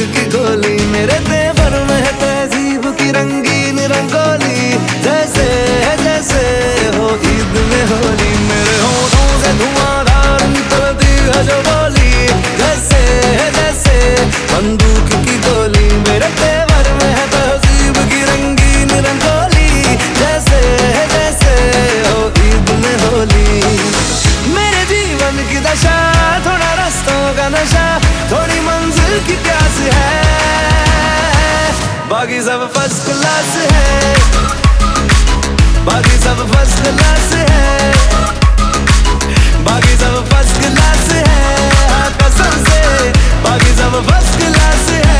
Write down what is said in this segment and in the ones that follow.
की गोली, मेरे तेवर में है तहजीब की रंगीन रंगोली। जैसे जैसे हो ईद में होली, मेरे होठों से धुआंधार निकलती है जो बोली। जैसे जैसे बंदूक की गोली, मेरे तेवर में है तहजीब की रंगीन रंगोली। जैसे जैसे हो ईद में होली, मेरे जीवन की दशा थोड़ा रास्तों का नशा, थोड़ी मंजिल की प्यास है, बाकी सब फर्स्ट क्लास है, बाकी सब फर्स्ट क्लास है, बाकी सब फर्स्ट क्लास है, हाँ कसम से बाकी सब फर्स्ट क्लास है।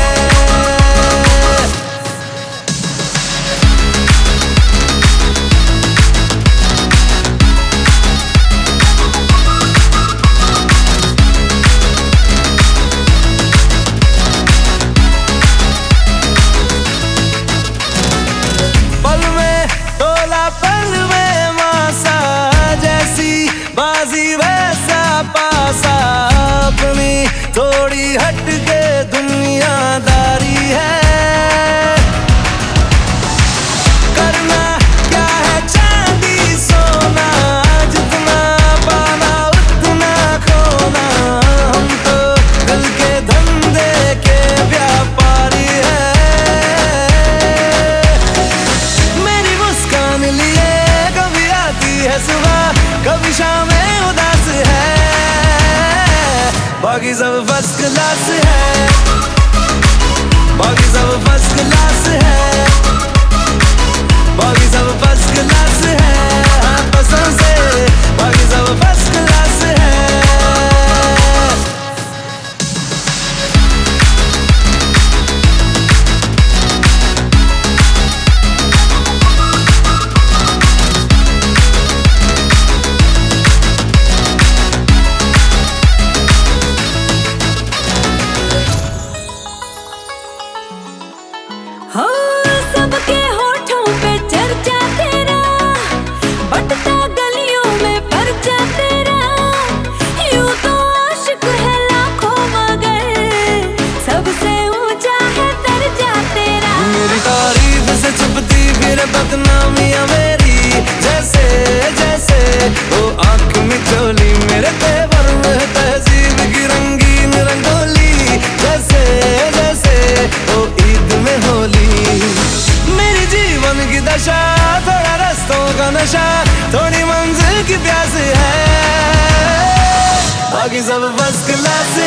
पल में मासा जैसी बाजी वैसा पासा, अपनी थोड़ी हटके दुनियादारी है। करना क्या है चांदी सोना, जितना पाना उतना खोना, हम तो दिल के धंधे के व्यापारी है। मेरी मुस्कान लिए कभी आती है सुबह, कभी शामें उदास है, बाकी सब फर्स्ट क्लास है, बाकी सब फर्स्ट क्लास है, बाकी सब फर्स्ट क्लास है, हाँ कसम से बाकी सब फर्स्ट क्लास है। हो सबके होठों पे चर्चा तेरा, बटता गलियों में परचा तेरा। यूं तो आशिक है लाखों मगर सबसे ऊंचा है दर्जा तेरा। मेरी तारीफ से छुपती फिर बदनामियां मेरी, जैसे जैसे वो आंख में चोली, मेरे तेवर में तहजीब की रंगीन रंगोली। जैसे जैसे वो ईद में होली, मेरी जीवन की दशा थोड़ा रास्तों का नशा, थोड़ी मंजिल की प्यास है, बाकी सब फर्स्ट क्लास